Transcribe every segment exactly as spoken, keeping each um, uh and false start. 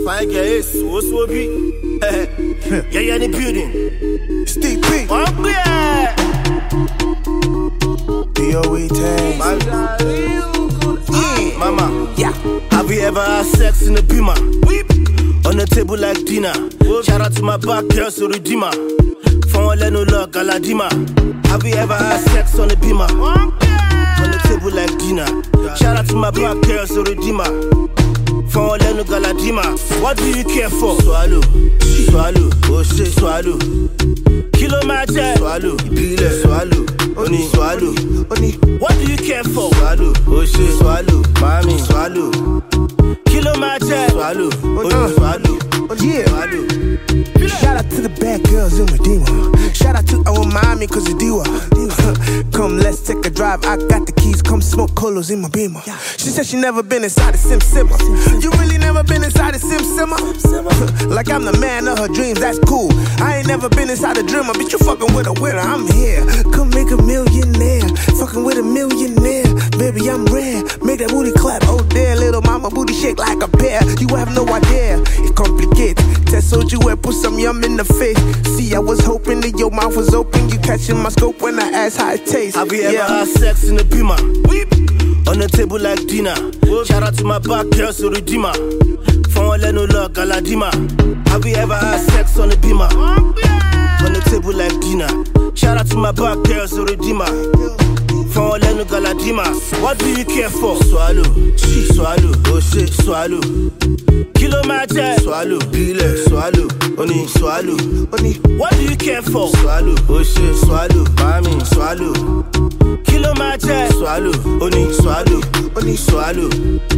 Fine guy, so so be. Yeah, yeah, the building. Steve P. Oh yeah. D O E tags. Yeah, mama. Yeah. Have you ever had sex in a beamer? Weep. On the table like dinner. Shout out to my back girls, so redeemer. From no luck, Galadima. Have you ever had sex on the beamer? On the table like dinner. Shout out to my black girls, so redeemer. From no Galadima. What do you care for? Swallow, swallow, oh shit, swallow. Kilo magic, swallow, ibile, swallow, oni swallow, oni. What do you care for? Swallow, oh shit, swallow, mommy, swallow. Kilo magic, swallow, oni swallow, Yeah. swallow. Shout out to the bad girls in Redeemer. Shout out to our mommy, cause you do Come, let's take a drive. I got the keys, come smoke colos in my beamer. She said she never been inside a Sim Simmer. You really never been inside a Sim Simmer? Like I'm the man of her dreams, that's cool. I ain't never been inside a dreamer, bitch, you fucking with a winner, I'm here. Come make a millionaire, fucking with a millionaire. Baby, I'm rare, make that booty clap. Oh there, little mama, booty shake like a pear. You have no idea, it's complicated. Test sold you and put some yum in the face. See, I was hoping that your mouth was open. You catching my scope when I ask how it tastes. Have you ever yeah. had sex in a beamer? Weep. On the table like dinner. Shout out to my back girls, so redeemer. From no luck, Galadima. Have you ever had sex on a beamer? On the table like dinner. Shout out to my back girls, so redeemer. From no Galadima. What do you care for? Swallow, swallow, oh shit, swallow. Kilo magic, swallow, bile, swallow, oni, swallow, oni. What do you care for? Swallow, oh shit, swallow, mommy, swallow. Kilo magic, swallow, oni, swallow, oni, swallow.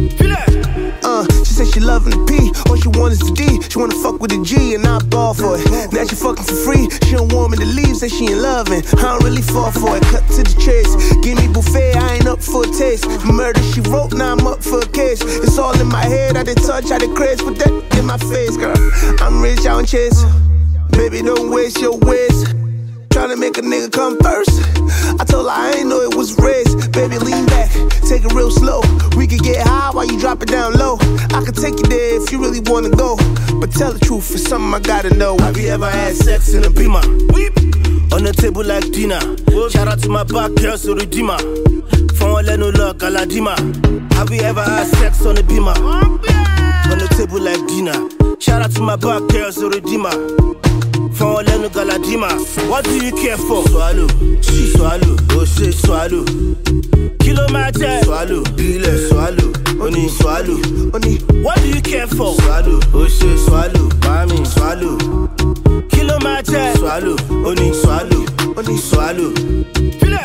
Uh, she said she loving the P, all she want is the D. She wanna fuck with the G and I ball for it. Now she fucking for free, she don't want me to leave, say she ain't loving. I don't really fall for it, cut to the chase. Give me buffet, I ain't up for a taste. Murder she wrote, now I'm up for a case. It's all in my head, I did touch, I did craze. Put that in my face, girl. I'm rich, I don't chase. Baby, don't waste your ways. Tryna make a nigga come first. I told her I ain't know it was race. Baby, lean back, take it real slow. We could get high while you drop it down low. I could take you there if you really wanna go. But tell the truth, it's something I gotta know. Have you ever had sex in a beamer? Weep. On the table like dinner. Shout out to my back girls, so redeemer. From no luck, Galadima. Have you ever had sex on a beamer? On the table like dinner. Shout out to my back girls, so redeemer. From no Galadima. What do you care for? Swallow, swallow, oh shit, swallow. Kilo magic, swallow, bile, swallow, oni, swallow, oni. What do you care for? Swallow, oh shit, swallow, mommy, swallow. Kilo magic, swallow, oni, swallow, oni, swallow.